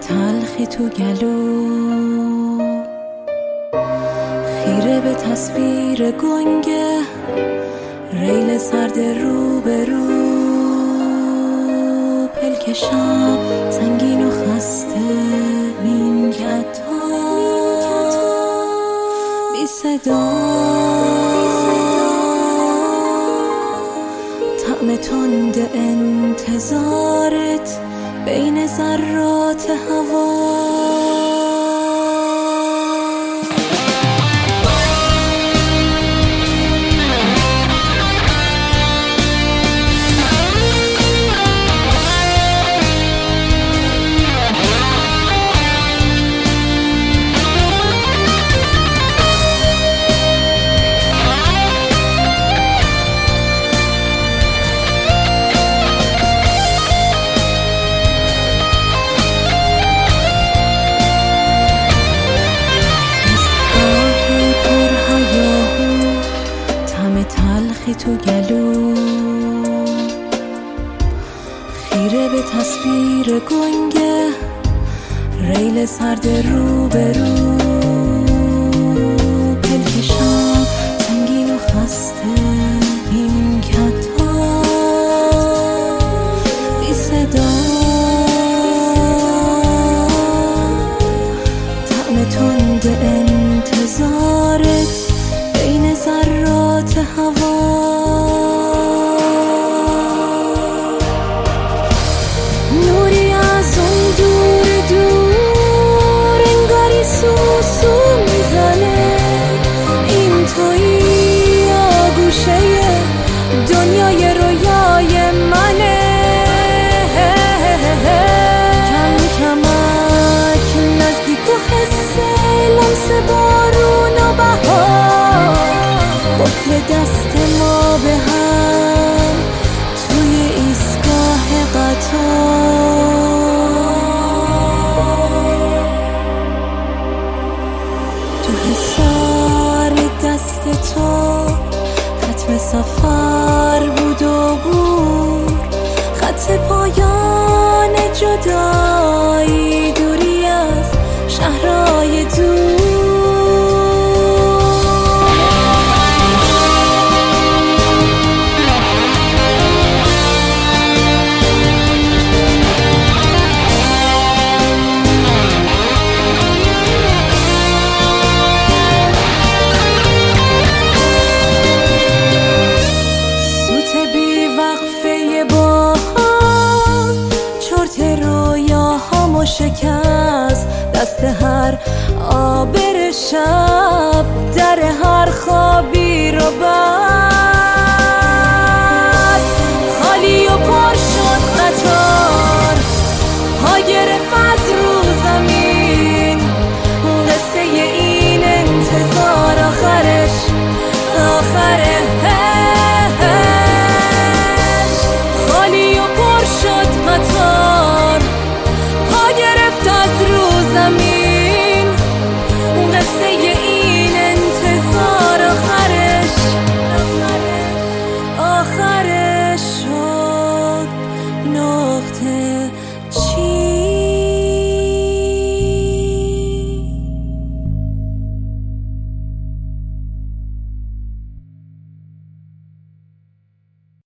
تلخی تو گلو، خیره به تصویر گنگه ریل سرد رو به رو، پلکشم سنگین و خسته نیمکت ها بی صدا، طعم تند انتظارت بین ذرات هوا. تلخی تو گلو، خیره به تصویر گنگه ریل سرد رو به رو، پلکشم سنگین و خسته نیمکت ها بی صدا، طعم تند انتظارت بین ذرات هوا. نوری از اون دور دور انگاری سوسو میزنه، این تویی آگوشه دنیای رویای منه، کم کمک نزدیک و حس لمس بارون و بهار، قفل دست ما به هم توی ایستگاه قطار، تو حصار دست تو ختم سفر بود و بود، خط پایان جدایی، دوری از شهرهای دور. شکست دست هر آبر شب، در هر خوابی رو بر